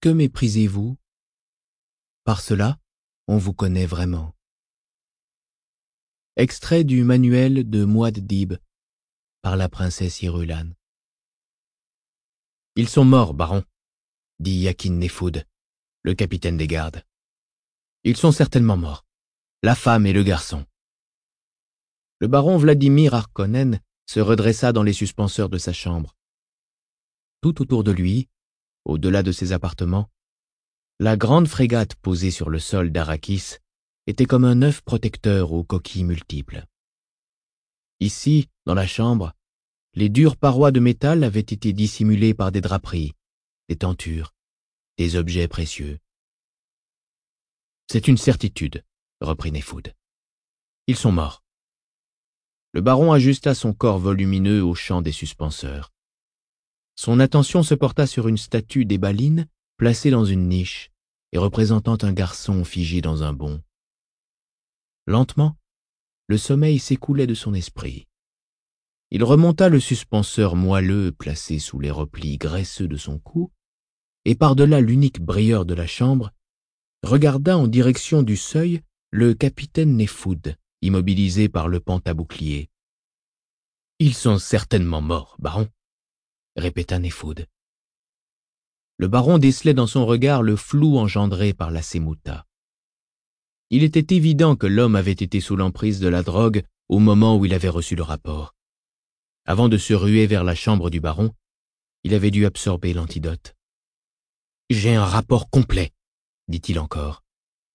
Que méprisez-vous? Par cela, on vous connaît vraiment. Extrait du manuel de Muad'Dib par la princesse Irulan. Ils sont morts, baron, dit Yakin Nefud, le capitaine des gardes. Ils sont certainement morts, la femme et le garçon. Le baron Vladimir Harkonnen se redressa dans les suspenseurs de sa chambre. Tout autour de lui, au-delà de ses appartements, la grande frégate posée sur le sol d'Arrakis était comme un œuf protecteur aux coquilles multiples. Ici, dans la chambre, les dures parois de métal avaient été dissimulées par des draperies, des tentures, des objets précieux. C'est une certitude, reprit Nefud. Ils sont morts. Le baron ajusta son corps volumineux au champ des suspenseurs. Son attention se porta sur une statue d'Ébaline placée dans une niche et représentant un garçon figé dans un bond. Lentement, le sommeil s'écoulait de son esprit. Il remonta le suspenseur moelleux placé sous les replis graisseux de son cou et par-delà l'unique brilleur de la chambre, regarda en direction du seuil le capitaine Nefud, immobilisé par le pantabouclier. « Ils sont certainement morts, baron, » répéta Nefud. Le baron décelait dans son regard le flou engendré par la sémouta. Il était évident que l'homme avait été sous l'emprise de la drogue au moment où il avait reçu le rapport. Avant de se ruer vers la chambre du baron, il avait dû absorber l'antidote. « J'ai un rapport complet, » dit-il encore.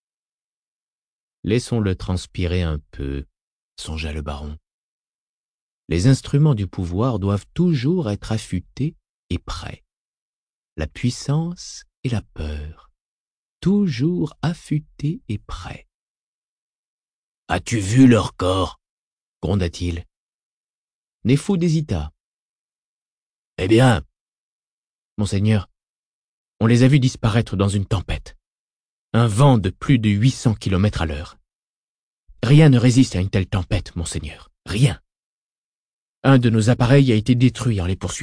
« Laissons-le transpirer un peu, » songea le baron. Les instruments du pouvoir doivent toujours être affûtés et prêts. La puissance et la peur, toujours affûtés et prêts. « As-tu vu leur corps ?» gronda-t-il. Nefud hésita. « Eh bien, monseigneur, on les a vus disparaître dans une tempête. Un vent de plus de 800 km à l'heure. Rien ne résiste à une telle tempête, monseigneur, rien. Un de nos appareils a été détruit en les poursuivant. »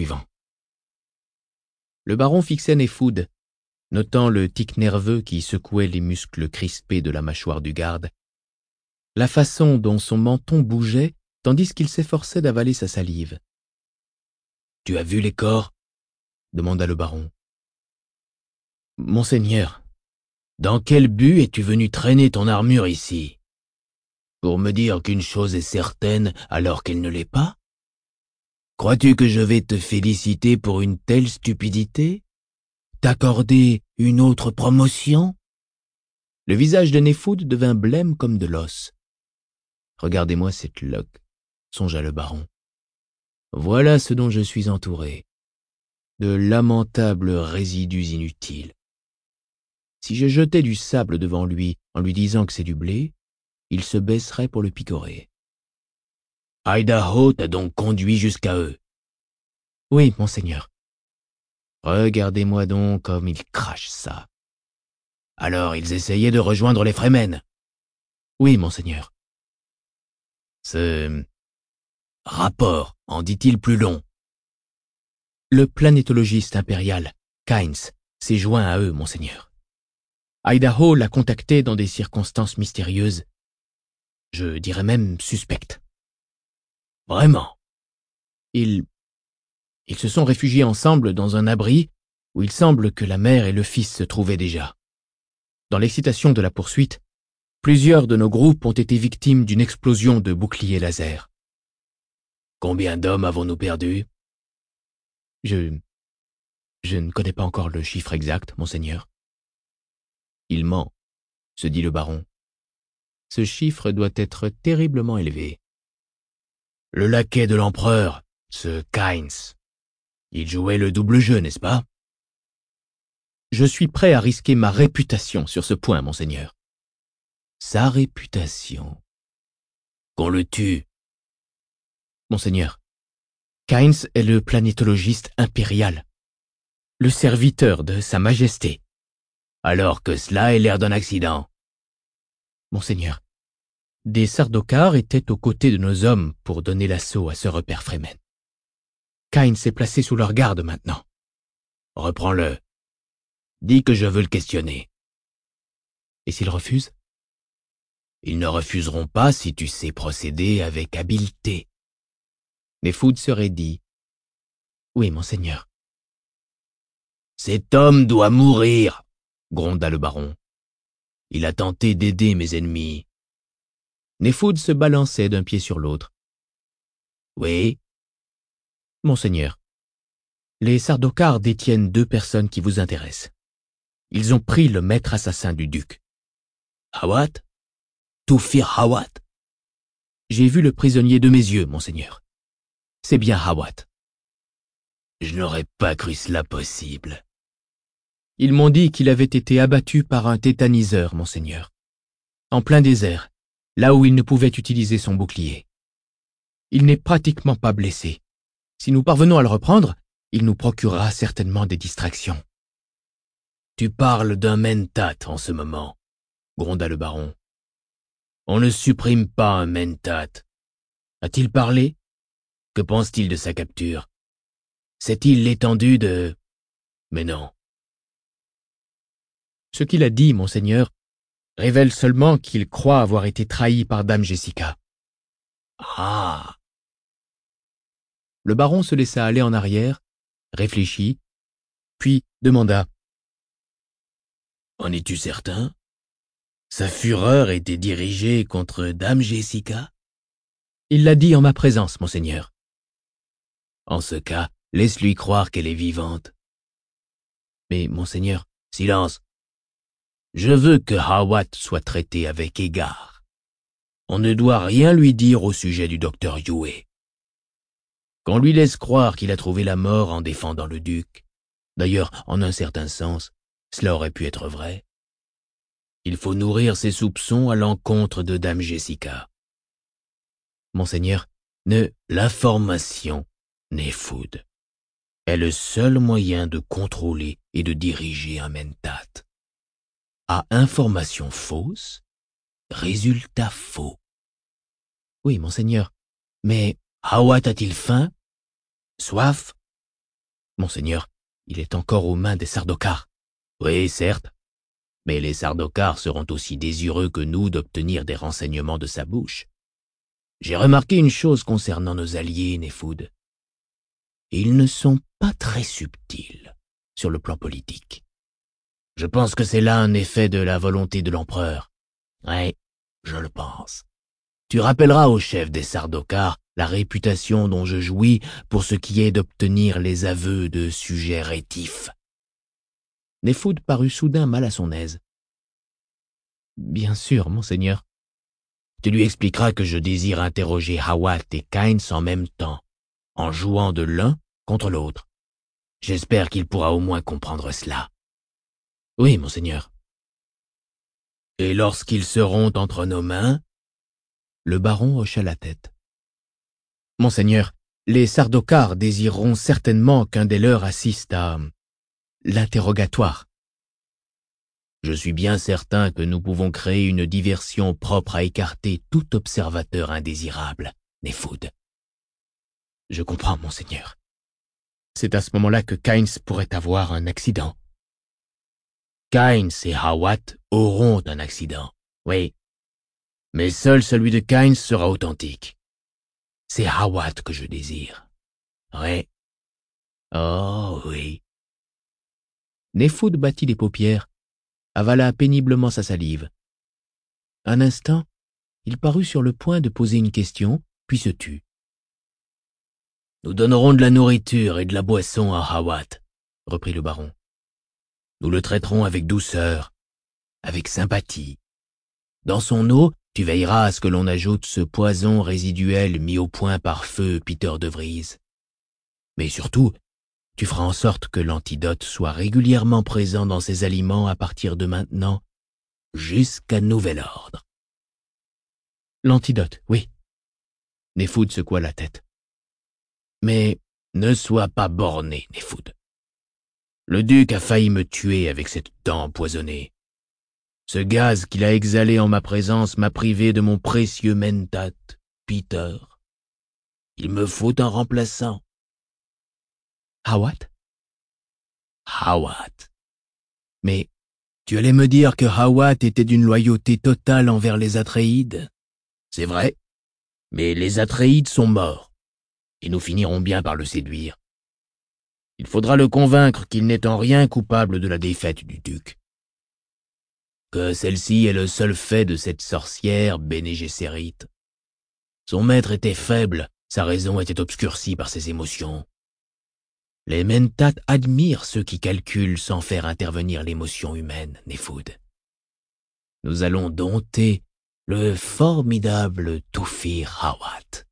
Le baron fixait Nefud, notant le tic nerveux qui secouait les muscles crispés de la mâchoire du garde, la façon dont son menton bougeait tandis qu'il s'efforçait d'avaler sa salive. « Tu as vu les corps ?» demanda le baron. « Monseigneur, dans quel but es-tu venu traîner ton armure ici? Pour me dire qu'une chose est certaine alors qu'elle ne l'est pas? Crois-tu que je vais te féliciter pour une telle stupidité? T'accorder une autre promotion? » Le visage de Nefud devint blême comme de l'os. « Regardez-moi cette loque, » songea le baron. « Voilà ce dont je suis entouré. De lamentables résidus inutiles. Si je jetais du sable devant lui en lui disant que c'est du blé, il se baisserait pour le picorer. » « Idaho t'a donc conduit jusqu'à eux? »« Oui, monseigneur. »« Regardez-moi donc comme ils crachent ça. »« Alors ils essayaient de rejoindre les Fremen? »« Oui, monseigneur. »« Ce rapport en dit-il plus long? » Le planétologiste impérial, Kynes, s'est joint à eux, monseigneur. Idaho l'a contacté dans des circonstances mystérieuses, je dirais même suspectes. Vraiment? Ils se sont réfugiés ensemble dans un abri où il semble que la mère et le fils se trouvaient déjà. Dans l'excitation de la poursuite, plusieurs de nos groupes ont été victimes d'une explosion de boucliers laser. Combien d'hommes avons-nous perdus? Je ne connais pas encore le chiffre exact, monseigneur. Il ment, se dit le baron. Ce chiffre doit être terriblement élevé. Le laquais de l'empereur, ce Kynes, il jouait le double jeu, n'est-ce pas? Je suis prêt à risquer ma réputation sur ce point, monseigneur. Sa réputation? Qu'on le tue? Monseigneur, Kynes est le planétologiste impérial, le serviteur de Sa Majesté. Alors que cela ait l'air d'un accident. Monseigneur, des Sardaukar étaient aux côtés de nos hommes pour donner l'assaut à ce repère Fremen. Kynes est placé sous leur garde maintenant. Reprends-le. Dis que je veux le questionner. Et s'il refuse? Ils ne refuseront pas si tu sais procéder avec habileté. Nefoud se raidit. Oui, monseigneur. Cet homme doit mourir, gronda le baron. Il a tenté d'aider mes ennemis. Nefoud se balançait d'un pied sur l'autre. Oui, Monseigneur, les Sardaukar détiennent 2 personnes qui vous intéressent. Ils ont pris le maître assassin du duc. Hawat? Toufir Hawat? J'ai vu le prisonnier de mes yeux, monseigneur. C'est bien Hawat. Je n'aurais pas cru cela possible. Ils m'ont dit qu'il avait été abattu par un tétaniseur, monseigneur. En plein désert, là où il ne pouvait utiliser son bouclier. Il n'est pratiquement pas blessé. Si nous parvenons à le reprendre, il nous procurera certainement des distractions. Tu parles d'un mentat en ce moment, gronda le baron. On ne supprime pas un mentat. A-t-il parlé? Que pense-t-il de sa capture? Sait-il l'étendue de... Mais non. Ce qu'il a dit, monseigneur, révèle seulement qu'il croit avoir été trahi par Dame Jessica. Ah! Le baron se laissa aller en arrière, réfléchit, puis demanda. En es-tu certain? Sa fureur était dirigée contre Dame Jessica? Il l'a dit en ma présence, monseigneur. En ce cas, laisse-lui croire qu'elle est vivante. Mais, monseigneur, Silence. Je veux que Hawat soit traité avec égard. On ne doit rien lui dire au sujet du docteur Yue. Qu'on lui laisse croire qu'il a trouvé la mort en défendant le duc. D'ailleurs, en un certain sens, cela aurait pu être vrai. Il faut nourrir ses soupçons à l'encontre de Dame Jessica. Monseigneur, L'information, Nefoud, est le seul moyen de contrôler et de diriger un mentat. À information fausse, résultat faux. Oui, monseigneur, mais, Hawat a-t-il faim? Soif? monseigneur, il est encore aux mains des Sardaukar. Oui, certes. Mais les Sardaukar seront aussi désireux que nous d'obtenir des renseignements de sa bouche. J'ai remarqué une chose concernant nos alliés, Nefoud. Ils ne sont pas très subtils sur le plan politique. Je pense que c'est là un effet de la volonté de l'empereur. Oui, je le pense. Tu rappelleras au chef des Sardaukar la réputation dont je jouis pour ce qui est d'obtenir les aveux de sujets rétifs. Nefoud parut soudain mal à son aise. Bien sûr, monseigneur. Tu lui expliqueras que je désire interroger Hawat et Kynes en même temps, en jouant de l'un contre l'autre. J'espère qu'il pourra au moins comprendre cela. Oui, monseigneur. Et lorsqu'ils seront entre nos mains, le baron hocha la tête. Monseigneur, les Sardaukar désireront certainement qu'un des leurs assiste à l'interrogatoire. Je suis bien certain que nous pouvons créer une diversion propre à écarter tout observateur indésirable, Nefoud. Je comprends, monseigneur. C'est à ce moment-là que Kynes pourrait avoir un accident. Kynes et Hawat auront un accident, oui. Mais seul celui de Kynes sera authentique. C'est Hawat que je désire. Oui. Oh oui. Nefoud battit les paupières, avala péniblement sa salive. Un instant, il parut sur le point de poser une question, puis se tut. Nous donnerons de la nourriture et de la boisson à Hawat, reprit le baron. Nous le traiterons avec douceur, avec sympathie. Dans son eau, tu veilleras à ce que l'on ajoute ce poison résiduel mis au point par feu Peter de Vries. Mais surtout, tu feras en sorte que l'antidote soit régulièrement présent dans ses aliments à partir de maintenant, jusqu'à nouvel ordre. L'antidote, oui. Nefoud secoua la tête. Mais ne sois pas borné, Nefoud. Le duc a failli me tuer avec cette dent empoisonnée. Ce gaz qu'il a exhalé en ma présence m'a privé de mon précieux mentat, Peter. Il me faut un remplaçant. Hawat? Hawat. Mais tu allais me dire que Hawat était d'une loyauté totale envers les Atréides. C'est vrai, mais les Atréides sont morts, et nous finirons bien par le séduire. Il faudra le convaincre qu'il n'est en rien coupable de la défaite du duc. Que celle-ci est le seul fait de cette sorcière Bene Gesserit. Son maître était faible, sa raison était obscurcie par ses émotions. Les Mentats admirent ceux qui calculent sans faire intervenir l'émotion humaine, Néfoud. Nous allons dompter le formidable Tufir Hawat.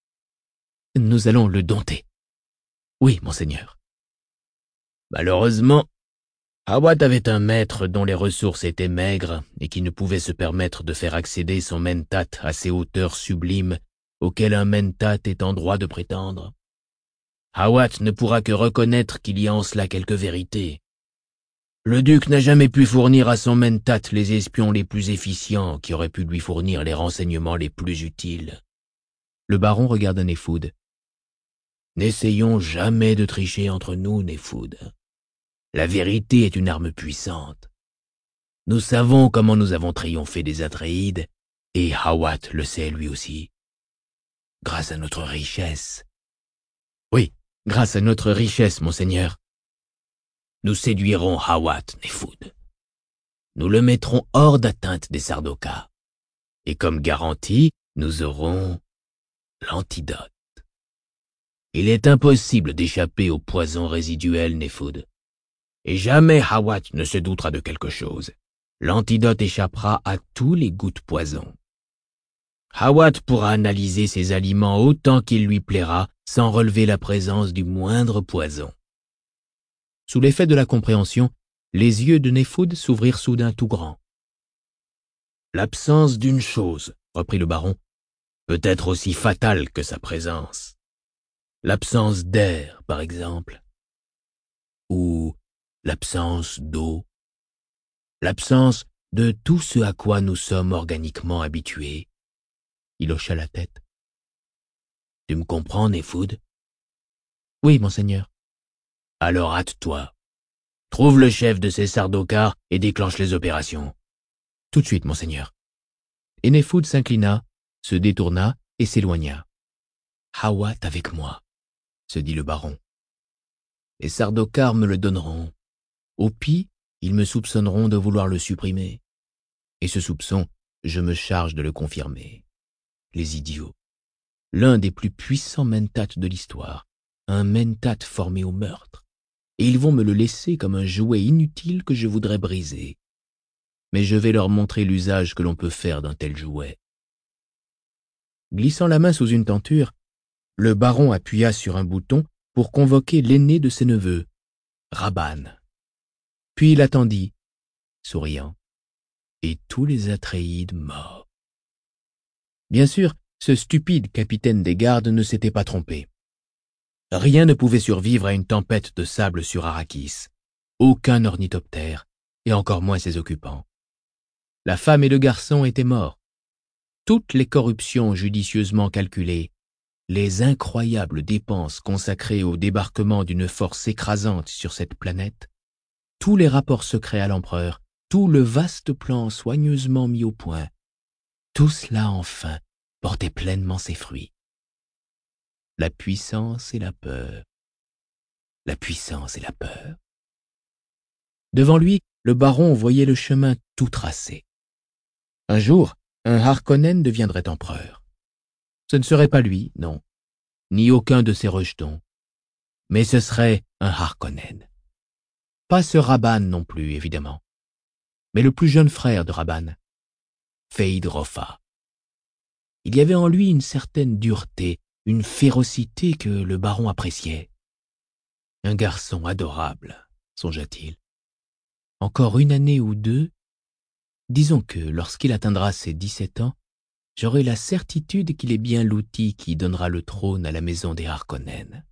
Nous allons le dompter. Oui, monseigneur. Malheureusement, Hawat avait un maître dont les ressources étaient maigres et qui ne pouvait se permettre de faire accéder son Mentat à ces hauteurs sublimes auxquelles un Mentat est en droit de prétendre. Hawat ne pourra que reconnaître qu'il y a en cela quelque vérité. Le duc n'a jamais pu fournir à son Mentat les espions les plus efficients qui auraient pu lui fournir les renseignements les plus utiles. Le baron regarda Néfoud. N'essayons jamais de tricher entre nous, Néfoud. La vérité est une arme puissante. Nous savons comment nous avons triomphé des Atréides, et Hawat le sait lui aussi. Grâce à notre richesse. Oui, grâce à notre richesse, monseigneur. Nous séduirons Hawat, Néfoud. Nous le mettrons hors d'atteinte des Sardaukar. Et comme garantie, nous aurons l'antidote. Il est impossible d'échapper au poison résiduel, Néfoud. Et jamais Hawat ne se doutera de quelque chose. L'antidote échappera à tous les goûts de poison. Hawat pourra analyser ses aliments autant qu'il lui plaira, sans relever la présence du moindre poison. Sous l'effet de la compréhension, les yeux de Néfoud s'ouvrirent soudain tout grands. L'absence d'une chose, reprit le baron, peut être aussi fatale que sa présence. L'absence d'air, par exemple. Ou l'absence d'eau. L'absence de tout ce à quoi nous sommes organiquement habitués. Il hocha la tête. Tu me comprends, Néfoud? Oui, monseigneur. Alors hâte-toi. Trouve le chef de ces Sardaukar et déclenche les opérations. Tout de suite, monseigneur. Et Néfoud s'inclina, se détourna et s'éloigna. Hawat avec moi, se dit le baron. Les Sardaukar me le donneront. Au pis, ils me soupçonneront de vouloir le supprimer. Et ce soupçon, je me charge de le confirmer. Les idiots. L'un des plus puissants Mentats de l'histoire, un Mentat formé au meurtre, et ils vont me le laisser comme un jouet inutile que je voudrais briser. Mais je vais leur montrer l'usage que l'on peut faire d'un tel jouet. Glissant la main sous une tenture, le baron appuya sur un bouton pour convoquer l'aîné de ses neveux, Rabban. Puis il attendit, souriant, et tous les Atréides morts. Bien sûr, ce stupide capitaine des gardes ne s'était pas trompé. Rien ne pouvait survivre à une tempête de sable sur Arrakis, aucun ornithoptère, et encore moins ses occupants. La femme et le garçon étaient morts. Toutes les corruptions judicieusement calculées, les incroyables dépenses consacrées au débarquement d'une force écrasante sur cette planète, tous les rapports secrets à l'empereur, tout le vaste plan soigneusement mis au point, tout cela enfin portait pleinement ses fruits. La puissance et la peur. La puissance et la peur. Devant lui, le baron voyait le chemin tout tracé. Un jour, un Harkonnen deviendrait empereur. Ce ne serait pas lui, non, ni aucun de ses rejetons, mais ce serait un Harkonnen. Pas ce Rabban non plus, évidemment, mais le plus jeune frère de Rabban, Feyd-Rautha. Il y avait en lui une certaine dureté, une férocité que le baron appréciait. Un garçon adorable, songea-t-il. Encore une année ou deux, disons que lorsqu'il atteindra ses 17 ans, j'aurai la certitude qu'il est bien l'outil qui donnera le trône à la maison des Harkonnen.